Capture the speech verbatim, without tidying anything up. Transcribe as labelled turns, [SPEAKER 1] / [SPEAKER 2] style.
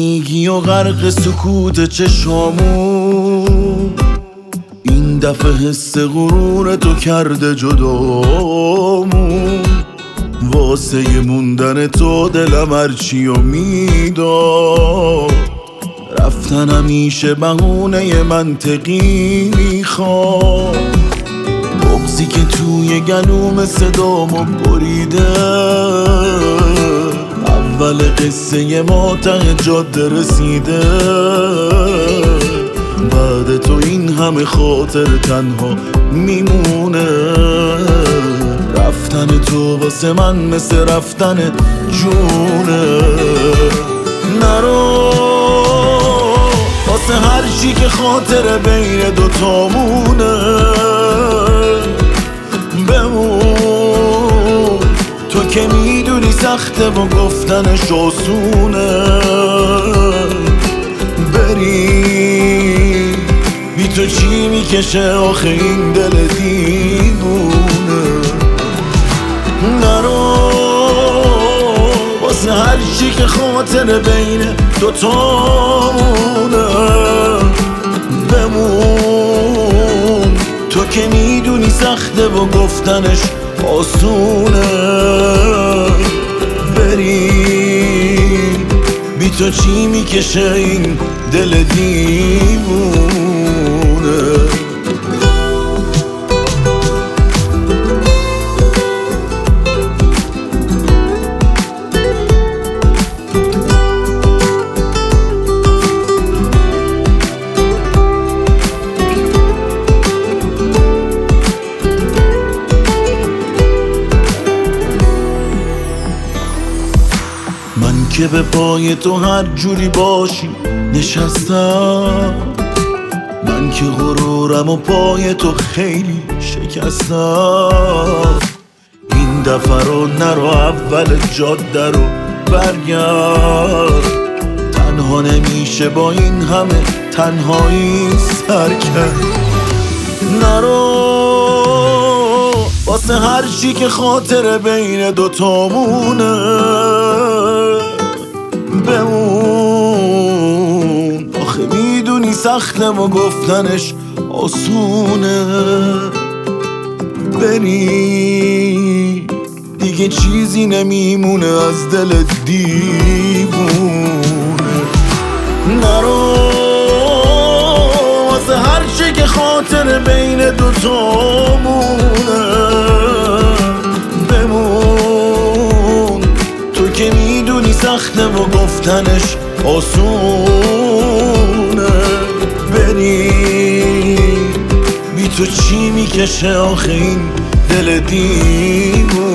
[SPEAKER 1] تنیگی و غرق سکوت چشامون، این دفعه حس غرور تو کرده جدامون. واسه موندن تو دلم هرچی و میداد، رفتن همیشه بهونه منطقی میخواد. بغضی که توی گلوم صدامو بریده، اول قصه ما ته جاده رسیده. بعد تو این همه خاطر تنها میمونه. رفتن تو واسه من مثل رفتن جونه. نرو واسه هر چی که خاطر بین دوتامونه. بمون تو که میدونی سخته و گفتنش آسونه. بری بی تو چی میکشه آخه این دل دیوونه. نرو واسه هر چی که خاطر بین دوتامونه. بمون تو که میدونی سخته و گفتنش آسونه. بری بی تو چی میکشه این دل دیوونه. من که به پای تو هر جوری باشی نشستم، من که غرورم و پای تو خیلی شکستم. این دفعه رو نرو اول جاده رو برگرد. تنها نمیشه با این همه تنهایی سر کرد. نرو واسه هر چی که خاطر بین دوتامونه. بمون آخه میدونی سخته و گفتنش آسونه. بری دیگه چیزی نمیمونه از دل دیوونه. نرو واسه هر چی که خاطر بین دوتامونه. بمون تو که میدونی سخته و گفتنش آسونه. بری بی تو چی میکشه آخه این دل دیوونه.